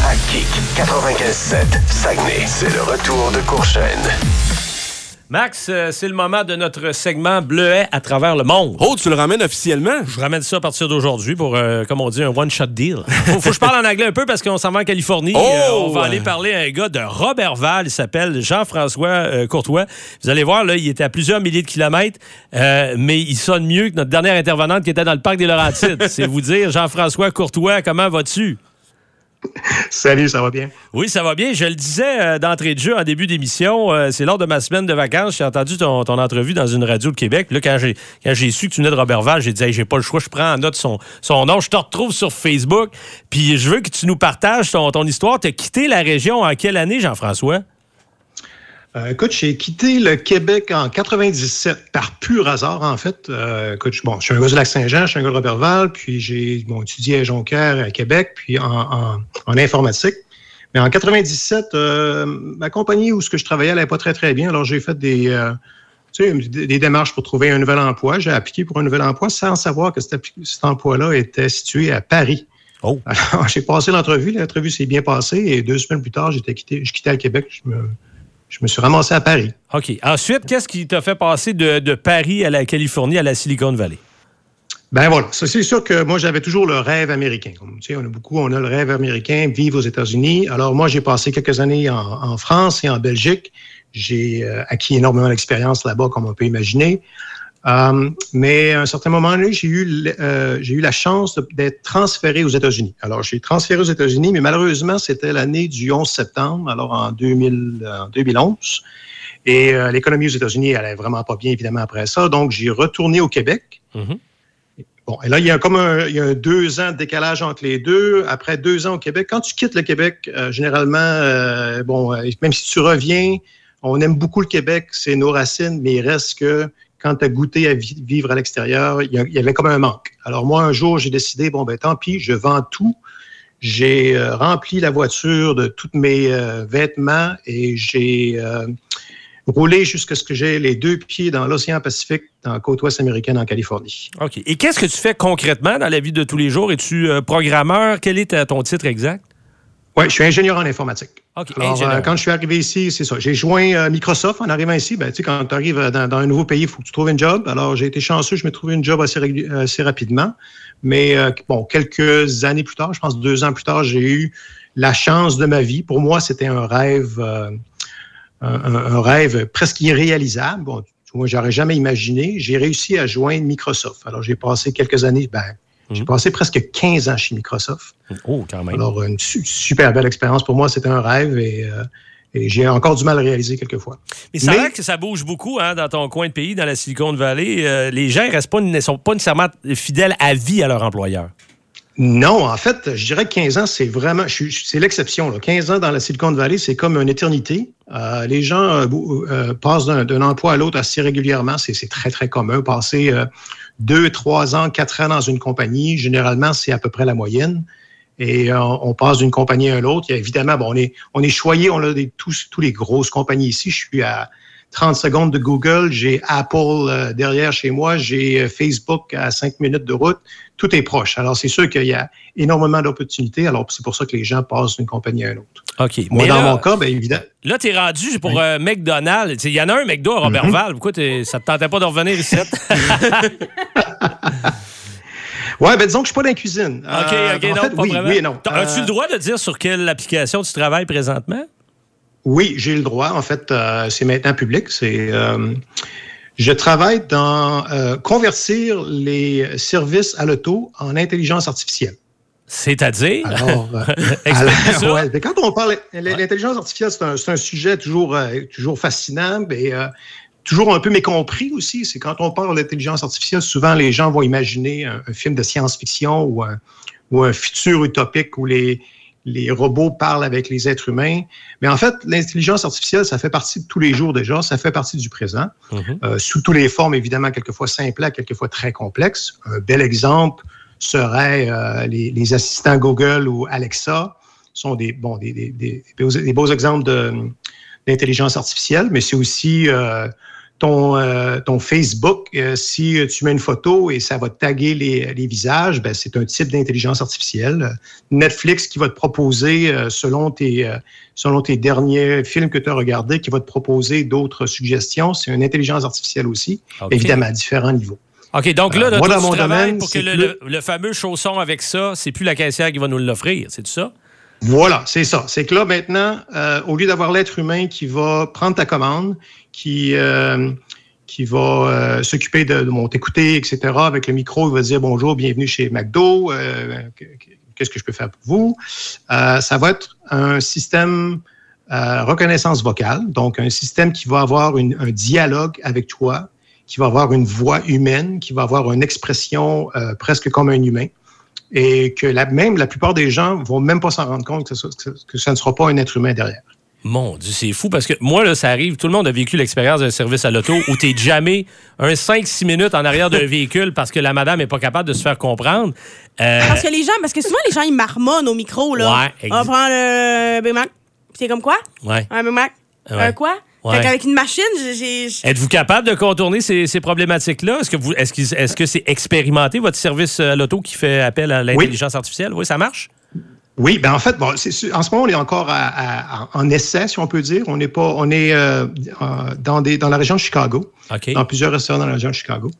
à Kick 95.7 Saguenay. C'est le retour de Courchaine. Max, c'est le moment de notre segment Bleuet à travers le monde. Oh, tu le ramènes officiellement? Je ramène ça à partir d'aujourd'hui pour, comme on dit, un one-shot deal. Faut que je parle en anglais un peu parce qu'on s'en va en Californie. On va aller parler à un gars de Roberval. Il s'appelle Jean-François Courtois. Vous allez voir, là, il était à plusieurs milliers de kilomètres, mais il sonne mieux que notre dernière intervenante qui était dans le parc des Laurentides. C'est vous dire, Jean-François Courtois, comment vas-tu? Salut, ça va bien? Oui, ça va bien. Je le disais d'entrée de jeu en début d'émission, c'est lors de ma semaine de vacances, j'ai entendu ton entrevue dans une radio de Québec. Puis là, quand j'ai su que tu venais de Roberval, j'ai dit hey, j'ai pas le choix, je prends en note son nom. Je te retrouve sur Facebook. Puis je veux que tu nous partages ton histoire. Tu as quitté la région en quelle année, Jean-François? Écoute, j'ai quitté le Québec en 97 par pur hasard, en fait. Écoute, je suis un gars du Lac-Saint-Jean, je suis un gars de Roberval, puis j'ai étudié à Jonquière, à Québec, puis en informatique. Mais en 97, ma compagnie où je travaillais n'allait pas très, très bien. Alors, j'ai fait des démarches pour trouver un nouvel emploi. J'ai appliqué pour un nouvel emploi sans savoir que cet emploi-là était situé à Paris. Oh. Alors, j'ai passé l'entrevue. L'entrevue s'est bien passée et 2 semaines plus tard, je quittais le Québec. Je me suis ramassé à Paris. OK. Ensuite, qu'est-ce qui t'a fait passer de Paris à la Californie, à la Silicon Valley? Ben voilà. Ça, c'est sûr que moi, j'avais toujours le rêve américain. Tu sais, on a le rêve américain, vivre aux États-Unis. Alors, moi, j'ai passé quelques années en France et en Belgique. J'ai acquis énormément d'expérience là-bas, comme on peut imaginer. Mais à un certain moment donné, j'ai eu la chance d'être transféré aux États-Unis. Alors, j'ai transféré aux États-Unis, mais malheureusement, c'était l'année du 11 septembre, alors en 2011. Et l'économie aux États-Unis allait vraiment pas bien, évidemment, après ça. Donc, j'ai retourné au Québec. Mm-hmm. Bon, et là, il y a 2 ans de décalage entre les deux. Après 2 ans au Québec, quand tu quittes le Québec, généralement, même si tu reviens, on aime beaucoup le Québec, c'est nos racines, mais il reste que quand tu as goûté à vivre à l'extérieur, il y avait comme un manque. Alors moi, un jour, j'ai décidé, tant pis, je vends tout. J'ai rempli la voiture de tous mes vêtements et j'ai roulé jusqu'à ce que j'ai les 2 pieds dans l'océan Pacifique, dans la côte ouest américaine, en Californie. OK. Et qu'est-ce que tu fais concrètement dans la vie de tous les jours? Es-tu programmeur? Quel est ton titre exact? Oui, je suis ingénieur en informatique. Okay, alors, quand je suis arrivé ici, c'est ça. J'ai joint Microsoft en arrivant ici. Tu sais, quand tu arrives dans un nouveau pays, il faut que tu trouves un job. Alors, j'ai été chanceux, je m'ai trouvé une job assez rapidement. Mais quelques années plus tard, je pense 2 ans plus tard, j'ai eu la chance de ma vie. Pour moi, c'était un rêve presque irréalisable. Bon, moi, j'aurais jamais imaginé. J'ai réussi à joindre Microsoft. Alors, j'ai passé quelques années, j'ai passé presque 15 ans chez Microsoft. Oh, quand même. Alors, une super belle expérience. Pour moi, c'était un rêve et j'ai encore du mal à réaliser quelquefois. Mais c'est vrai que ça bouge beaucoup dans ton coin de pays, dans la Silicon Valley. Les gens ne sont pas nécessairement fidèles à vie à leur employeur. Non, en fait, je dirais que 15 ans, c'est vraiment... c'est l'exception. 15 ans dans la Silicon Valley, c'est comme une éternité. Les gens passent d'un emploi à l'autre assez régulièrement. C'est très, très commun. Passer 2, 3 ans, 4 ans dans une compagnie, généralement, c'est à peu près la moyenne. Et on passe d'une compagnie à l'autre. Il y a évidemment, on est choyé, on a tous les grosses compagnies ici. Je suis à 30 secondes de Google, j'ai Apple derrière chez moi, j'ai Facebook à 5 minutes de route. Tout est proche. Alors, c'est sûr qu'il y a énormément d'opportunités. Alors, c'est pour ça que les gens passent d'une compagnie à l'autre. OK. Moi, dans mon cas, bien évidemment. Là, tu es rendu pour McDonald's. Il y en a un McDo à Roberval. Pourquoi ça te tentait pas de revenir ici? Oui, disons que je suis pas dans la cuisine. OK, non, fait, pas oui, vraiment. Oui et non. As-tu le droit de dire sur quelle application tu travailles présentement? Oui, j'ai le droit. En fait, c'est maintenant public. Je travaille dans convertir les services à l'auto en intelligence artificielle. C'est-à-dire? Alors, quand on parle l'intelligence artificielle, c'est un sujet toujours fascinant, mais toujours un peu mécompris aussi. C'est quand on parle d'intelligence artificielle, souvent les gens vont imaginer un film de science-fiction ou un futur utopique où les robots parlent avec les êtres humains. Mais en fait, l'intelligence artificielle, ça fait partie de tous les jours déjà, ça fait partie du présent, sous toutes les formes, évidemment, quelquefois simples, quelquexfois très complexes. Un bel exemple serait les assistants Google ou Alexa, sont des beaux exemples d'intelligence artificielle, mais c'est aussi ton Facebook, si tu mets une photo et ça va taguer les visages, ben, c'est un type d'intelligence artificielle. Netflix qui va te proposer, selon tes derniers films que tu as regardés, qui va te proposer d'autres suggestions, c'est une intelligence artificielle aussi, évidemment, à différents niveaux. OK, donc là, moi, dans mon travail domaine, pour que le fameux chausson avec ça, c'est plus la caissière qui va nous l'offrir, c'est tout ça? Voilà, c'est ça. C'est que là, maintenant, au lieu d'avoir l'être humain qui va prendre ta commande, qui va s'occuper de t'écouter, etc., avec le micro, il va dire « Bonjour, bienvenue chez McDo, qu'est-ce que je peux faire pour vous? » Ça va être un système reconnaissance vocale, donc un système qui va avoir un dialogue avec toi, qui va avoir une voix humaine, qui va avoir une expression presque comme un humain. Et que même la plupart des gens vont même pas s'en rendre compte que ça ne sera pas un être humain derrière. Mon Dieu, c'est fou parce que moi, là, ça arrive, tout le monde a vécu l'expérience d'un service à l'auto où t'es jamais un 5-6 minutes en arrière d'un véhicule parce que la madame n'est pas capable de se faire comprendre. Parce que souvent, les gens, ils marmonnent au micro, là. Ouais, on va prendre le Big Mac. C'est comme quoi? Ouais. Un Big Mac? Ouais. Quoi? Ouais. Fait qu'avec une machine, Êtes-vous capable de contourner ces problématiques-là? Est-ce que c'est expérimenté, votre service à l'auto qui fait appel à l'intelligence artificielle? Oui, ça marche? Oui, ben en fait, en ce moment, on est encore en essai, si on peut dire. On est dans la région de Chicago, dans plusieurs restaurants dans la région de Chicago.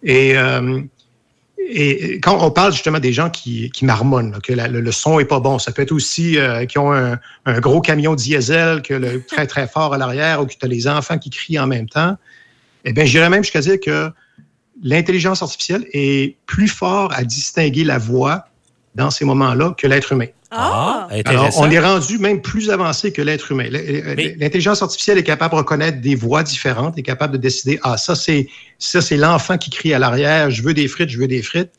Et quand on parle justement des gens qui marmonnent, là, que le son est pas bon, ça peut être aussi qui ont un gros camion diesel, que le très, très fort à l'arrière, ou que tu as les enfants qui crient en même temps. Eh bien, j'irais même jusqu'à dire que l'intelligence artificielle est plus fort à distinguer la voix dans ces moments-là que l'être humain. Alors, on est rendu même plus avancé que l'être humain. L'intelligence artificielle est capable de reconnaître des voix différentes, est capable de décider, ça c'est l'enfant qui crie à l'arrière, je veux des frites, je veux des frites.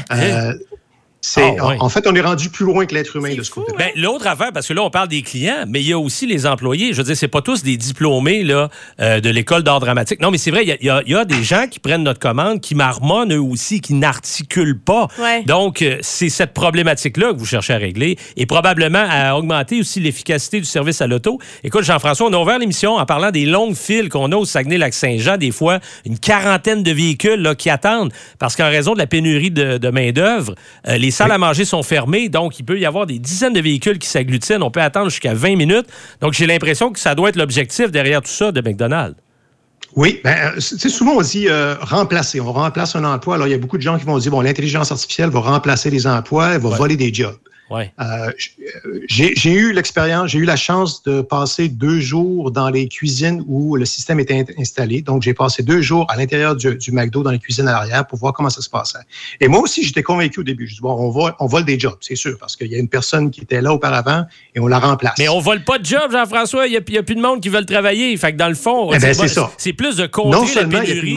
En fait, on est rendu plus loin que l'être humain de ce côté-là. Ben, l'autre affaire, parce que là, on parle des clients, mais il y a aussi les employés. Je veux dire, c'est pas tous des diplômés là, de l'école d'art dramatique. Non, mais c'est vrai, il y a des gens qui prennent notre commande, qui marmonnent eux aussi, qui n'articulent pas. Ouais. Donc, c'est cette problématique-là que vous cherchez à régler et probablement à augmenter aussi l'efficacité du service à l'auto. Écoute, Jean-François, on a ouvert l'émission en parlant des longues files qu'on a au Saguenay-Lac-Saint-Jean, des fois une quarantaine de véhicules là, qui attendent parce qu'en raison de la pénurie de main-d'œuvre, les salles à manger sont fermées, donc il peut y avoir des dizaines de véhicules qui s'agglutinent. On peut attendre jusqu'à 20 minutes. Donc, j'ai l'impression que ça doit être l'objectif derrière tout ça de McDonald's. Oui, souvent on dit remplacer. On remplace un emploi. Alors, il y a beaucoup de gens qui vont dire, l'intelligence artificielle va remplacer les emplois, elle va voler des jobs. Ouais. J'ai eu l'expérience, j'ai eu la chance de passer 2 jours dans les cuisines où le système était installé. Donc, j'ai passé 2 jours à l'intérieur du McDo dans les cuisines à l'arrière pour voir comment ça se passait. Et moi aussi, j'étais convaincu au début. Je dis, on vole des jobs, c'est sûr, parce qu'il y a une personne qui était là auparavant et on la remplace. Mais on vole pas de job, Jean-François. Il y a plus de monde qui veut travailler. Fait que dans le fond, c'est plus de contrer la pénurie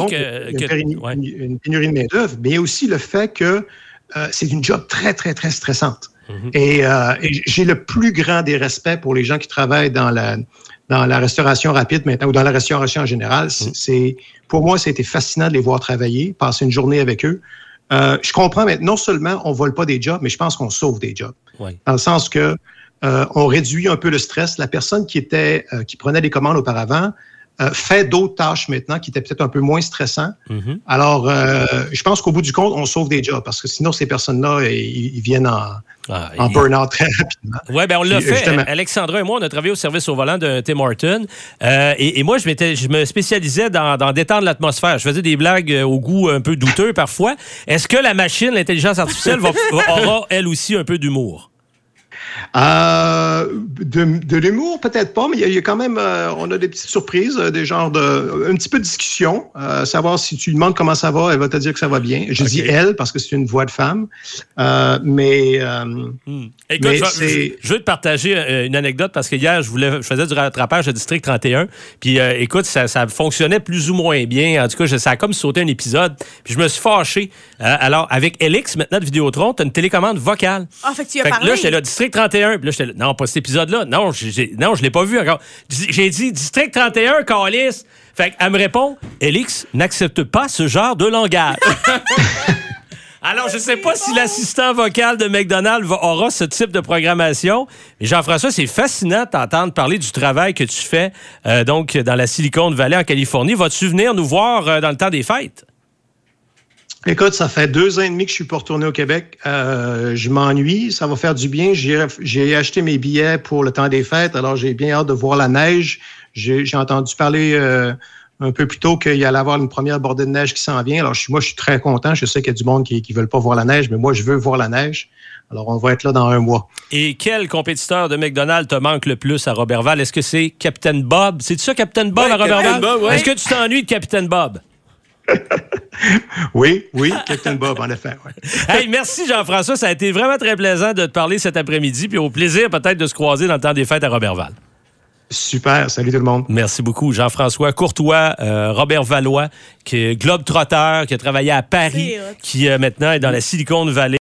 une pénurie de main-d'œuvre, mais aussi le fait que c'est une job très, très, très stressante. Et j'ai le plus grand des respects pour les gens qui travaillent dans la restauration rapide maintenant ou dans la restauration en général. Pour moi, c'était fascinant de les voir travailler, passer une journée avec eux. Je comprends, mais non seulement on ne vole pas des jobs, mais je pense qu'on sauve des jobs. Ouais. Dans le sens que on réduit un peu le stress. La personne qui prenait des commandes auparavant fait d'autres tâches maintenant qui étaient peut-être un peu moins stressantes. Mm-hmm. Alors, je pense qu'au bout du compte, on sauve des jobs parce que sinon, ces personnes-là, ils viennent en burn-out très rapidement. Oui, bien, on l'a fait. Justement. Alexandra et moi, on a travaillé au service au volant d'un Tim Hortons. Et moi, je me spécialisais dans détendre l'atmosphère. Je faisais des blagues au goût un peu douteux parfois. Est-ce que la machine, l'intelligence artificielle, aura, elle aussi, un peu d'humour? De l'humour, peut-être pas, mais il y a quand même, on a des petites surprises, un petit peu de discussion, savoir si tu lui demandes comment ça va, elle va te dire que ça va bien. Je dis elle parce que c'est une voix de femme, mais... Écoute, je veux te partager une anecdote parce que hier, je faisais du rattrapage de District 31, puis écoute, ça fonctionnait plus ou moins bien. En tout cas, ça a comme sauté un épisode, puis je me suis fâché. Alors, avec Elix, maintenant de Vidéotron, tu as une télécommande vocale. Fait que tu as parlé. Là, j'étais là, District 31, puis là, j'étais là, non, pas cet épisode-là. Non, je l'ai pas vu encore. J'ai dit District 31, câlisse. Fait qu'elle me répond, Elix n'accepte pas ce genre de langage. Alors, je ne sais pas si l'assistant vocal de McDonald's aura ce type de programmation. Mais Jean-François, c'est fascinant de t'entendre parler du travail que tu fais donc dans la Silicon Valley en Californie. Vas-tu venir nous voir dans le temps des fêtes? Écoute, ça fait 2 ans et demi que je suis pas retourné au Québec. Je m'ennuie, ça va faire du bien. J'ai acheté mes billets pour le temps des fêtes, alors j'ai bien hâte de voir la neige. J'ai entendu parler un peu plus tôt qu'il allait y avoir une première bordée de neige qui s'en vient. Alors moi, je suis très content. Je sais qu'il y a du monde qui veulent pas voir la neige, mais moi, je veux voir la neige. Alors, on va être là dans 1 mois. Et quel compétiteur de McDonald's te manque le plus à Roberval? Est-ce que c'est Captain Bob? C'est ça, Captain Bob à Roberval? Ouais. Est-ce que tu t'ennuies de Captain Bob? Oui, Captain Bob, en effet. Ouais. Hey, merci Jean-François. Ça a été vraiment très plaisant de te parler cet après-midi. Puis au plaisir peut-être de se croiser dans le temps des fêtes à Roberval. Super. Salut tout le monde. Merci beaucoup. Jean-François Courtois, Robert Valois, qui est globe-trotteur, qui a travaillé à Paris, qui maintenant est dans la Silicon Valley.